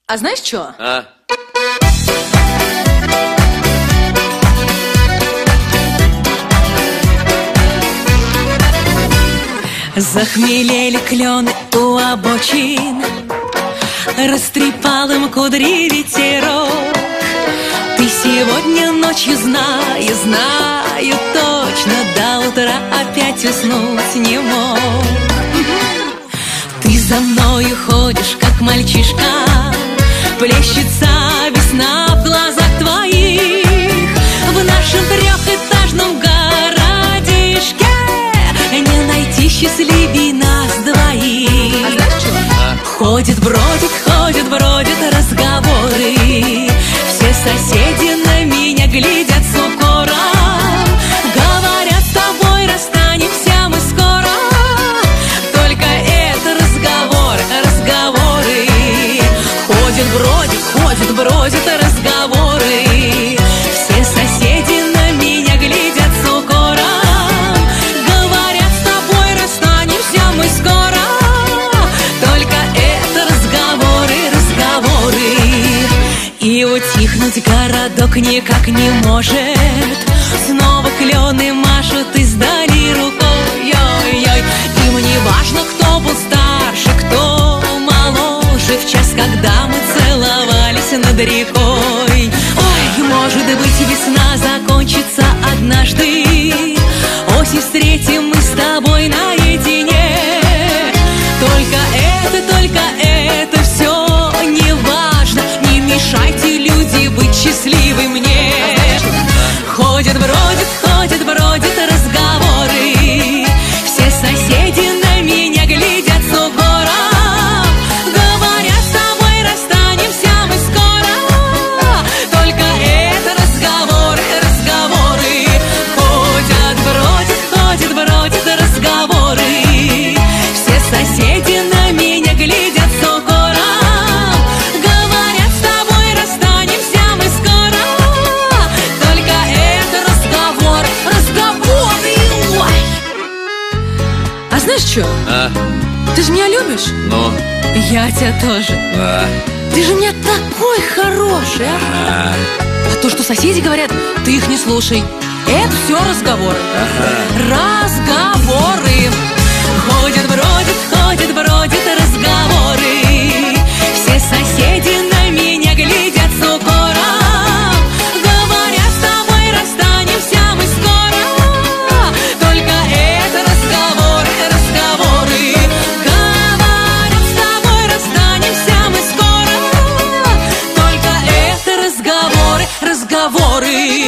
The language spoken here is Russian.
А знаешь что? Захмелели клены у обочин, растрепал им кудри ветерок. Ты сегодня ночью, знаю точно, до утра опять уснуть не мог. Ты за мною ходишь, как мальчишка, плещется весна в глазах твоих. В нашем трехэтажном городишке не найти счастливей нас двоих. Ходят, бродят разговоры, все соседи на меня глядят с укором. Говорят, с тобой расстанемся мы скоро. Только это разговоры. Ходят, бродят разговоры, все соседи на меня глядят с укором. Говорят, с тобой расстанемся мы скоро. Только это разговоры. И утихнуть городок никак не может. Снова клены машут издали рукой. Им не важно, кто был старше, кто моложе. В час, когда мы целовались над рекой. Ой, может быть, весна закончится однажды. Осень встретим мы с тобой наедине. Только это все не важно. Не мешайте, люди, быть счастливы мне. Ходят, бродят разговоры, все соседи на меня глядят с укором. Говорят, с тобой расстанемся мы скоро. Только это разговоры. Ходят, бродят разговоры, все соседи на меня глядят с укором. Говорят, с тобой расстанемся мы скоро. Только это разговоры. А знаешь что? Ты же меня любишь? Ну? Я тебя тоже. Ты же у меня такой хороший, а? А то, что соседи говорят, ты их не слушай. Это все разговоры. Разговоры. Ходят, бродят разговоры, все соседи на меня глядят с укором. Говорят, с тобой расстанемся мы скоро. Только это разговоры. Говорят, с тобой расстанемся мы скоро. Только это разговоры.